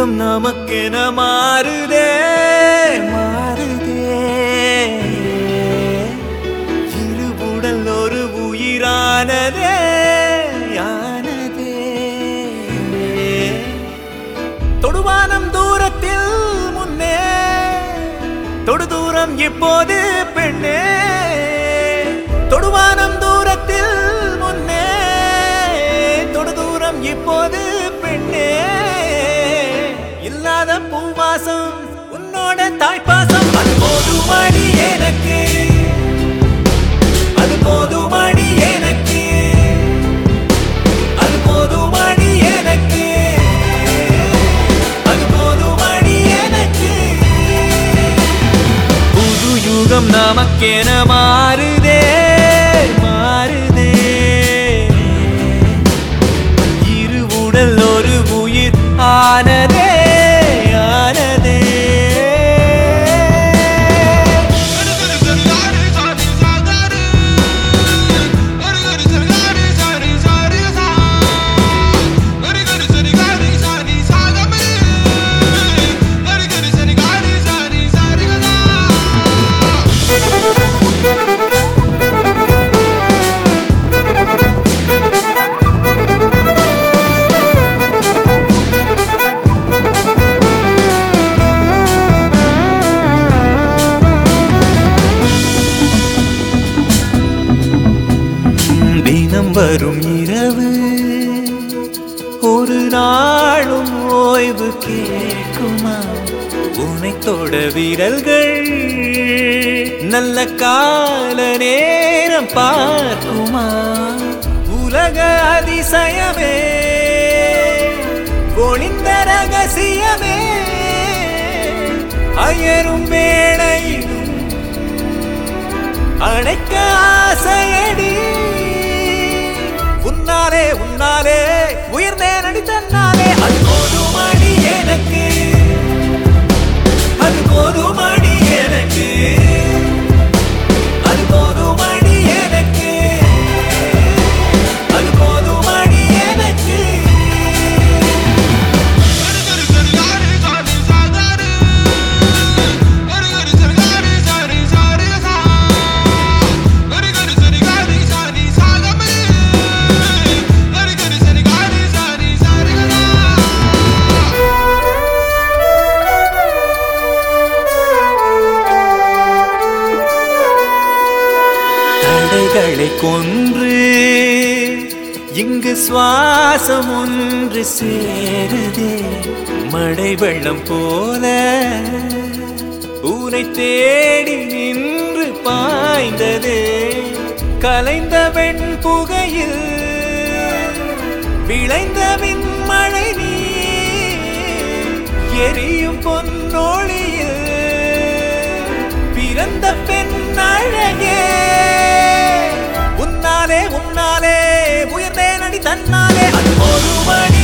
யுகம் நமக்கென மாறுதே மாறுதே இருவுடல் ஒரு உயிரானதே ஆனதே தொடுவானம் தூரத்தில் முன்னே தொடு தூரம் இப்போது பெண்ணே தொடுவானம் தூரத்தில் முன்னே தொடு தூரம் இப்போது பெண்ணே இல்லாத பூவாசம் உன்னோட தாய்ப்பாசம் அது போதுமாடி எனக்கு அது போதுமாடி எனக்கு அது போதுமாடி எனக்கு அது போதுமாடி எனக்கு புது யுகம் நமக்கென மாறுதே மாறுதே இரு உடல் ஒரு உயிர் ஆனதே தினம் வரும் இரவு ஒரு நாளும் ஓய்வு கேட்குமா உன்னை தொட விரல்கள் நல்ல கால நேரம் பார்க்குமா உலக அதிசயமே ஒளிந்த ரகசியமே அயரும் வேளையிலும் அணைக்க ஆசையடி உன்னாலே உன்னாலே உயர்ந்தேன் அடி தன்னாலே அது போதுமாடி எனக்கு அது போதுமாடி எனக்கு அது போதுமாடி எனக்கு அது போதுமாடி எனக்கு தடைகளை கொன்று இங்கு சுவாசம் ஒன்று சேருதே மழை வெள்ளம் போல உன்னை தேடி நின்று பாய்ந்ததே கலைந்த வெண் புகையில் விளைந்த விண்மழை நீ எரியும் பொன்னொழியில் பிறந்த பெண் அழகே உன்னாலே உன்னாலே உயர்ந்தேன் அடி தன்னாலே அது போதுமாடி